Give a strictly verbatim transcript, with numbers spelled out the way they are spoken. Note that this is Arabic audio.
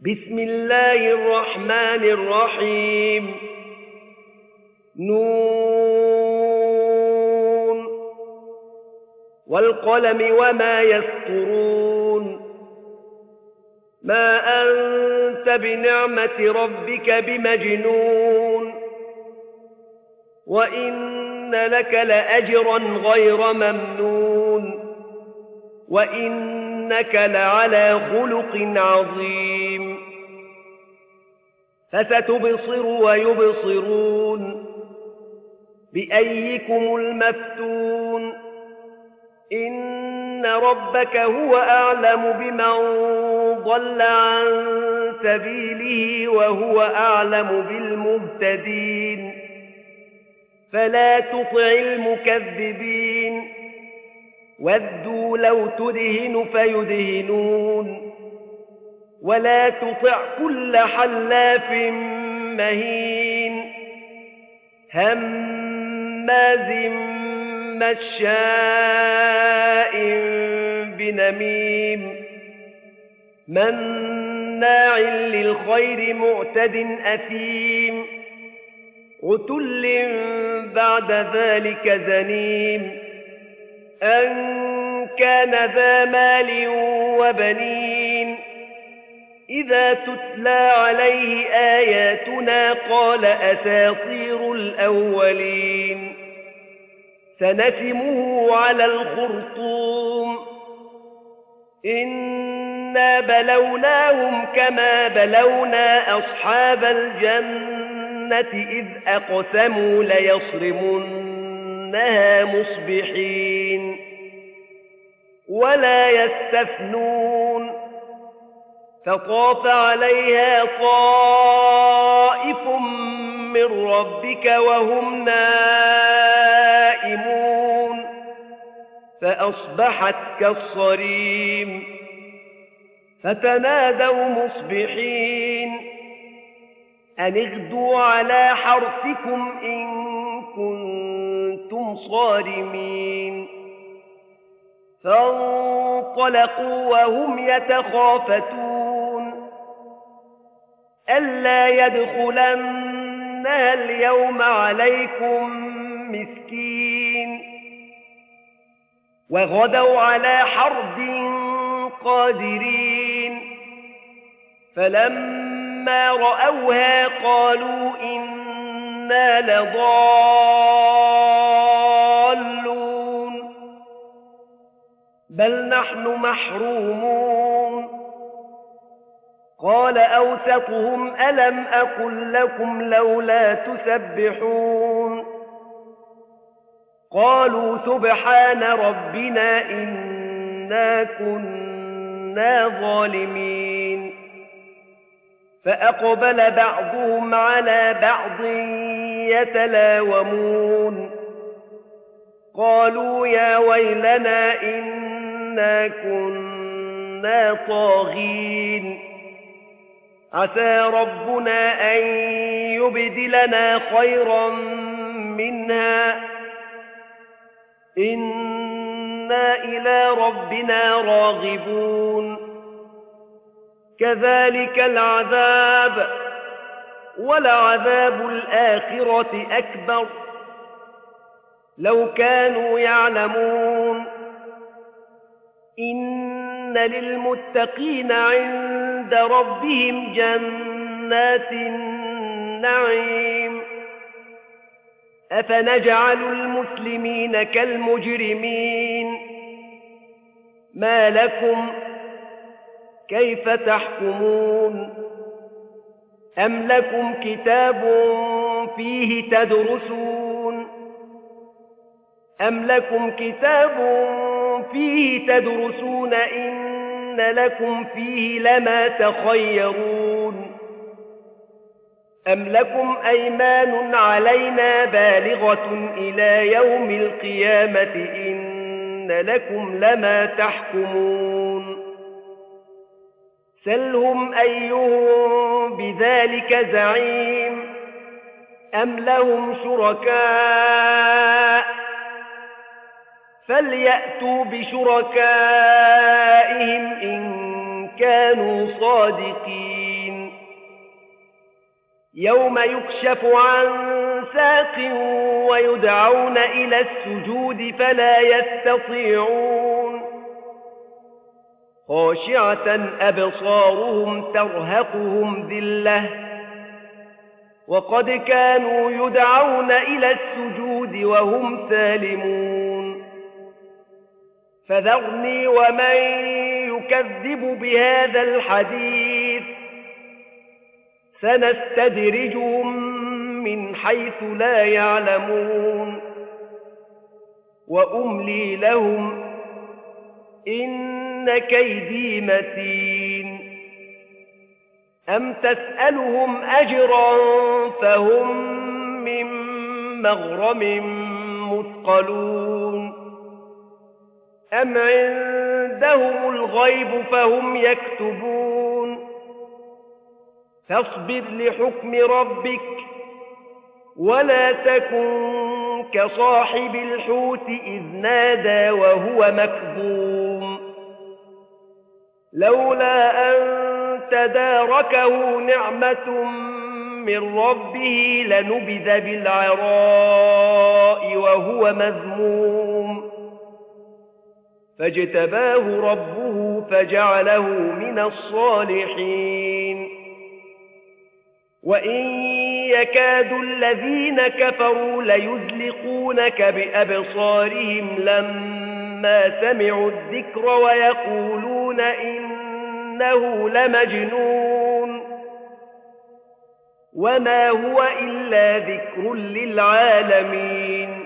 بسم الله الرحمن الرحيم نون والقلم وما يسطرون ما أنت بنعمة ربك بمجنون وإن لك لأجرا غير ممنون وإنك لعلى خلق عظيم فستبصر ويبصرون بأيكم المفتون إن ربك هو أعلم بمن ضل عن سبيله وهو أعلم بالمهتدين فلا تطع المكذبين ودوا لو تدهن فيدهنون ولا تطع كل حلاف مهين هماز مشاء بنميم مناع للخير معتد أثيم عتل بعد ذلك زنيم أن كان ذا مال وبنين إذا تتلى عليه آياتنا قال أساطير الأولين سنسمه على الخرطوم إنا بلوناهم كما بلونا أصحاب الجنة إذ أقسموا ليصرمنها مصبحين ولا يستثنون فطاف عليها طائف من ربك وهم نائمون فأصبحت كالصريم فتنادوا مصبحين أن اغدوا على حرثكم إن كنتم صارمين فانطلقوا وهم يتخافتون ألا يدخلنها اليوم عليكم مسكين وغدوا على حرد قادرين فلما رأوها قالوا إنا لضالون بل نحن محرومون قال أوسطهم ألم أقل لكم لولا تسبحون قالوا سبحان ربنا إنا كنا ظالمين فأقبل بعضهم على بعض يتلاومون قالوا يا ويلنا إنا كنا طاغين عسى ربنا أن يبدلنا خيرا منها إنا إلى ربنا راغبون كذلك العذاب ولعذاب الآخرة أكبر لو كانوا يعلمون إن للمتقين عند ربهم جنات النعيم أفنجعل المسلمين كالمجرمين ما لكم كيف تحكمون أم لكم كتاب فيه تدرسون أم لكم كتاب فيه تدرسون إن لكم فيه لما تخيرون أم لكم أيمان علينا بالغة إلى يوم القيامة إن لكم لما تحكمون سلهم أيهم بذلك زعيم أم لهم شركاء فليأتوا بشركائهم إن كانوا صادقين يوم يكشف عن ساق ويدعون إلى السجود فلا يستطيعون خاشعة أبصارهم ترهقهم ذلة وقد كانوا يدعون إلى السجود وهم سالمون فذرني ومن يكذب بهذا الحديث سنستدرجهم من حيث لا يعلمون وأملي لهم إن كيدي متين أم تسألهم أجرا فهم من مغرم مثقلون أم عندهم الغيب فهم يكتبون فاصبر لحكم ربك ولا تكن كصاحب الحوت إذ نادى وهو مكظوم لولا أن تداركه نعمة من ربه لنبذ بالعراء وهو مذموم فاجتباه ربه فجعله من الصالحين وإن يكاد الذين كفروا ليزلقونك بأبصارهم لما سمعوا الذكر ويقولون إنه لمجنون وما هو إلا ذكر للعالمين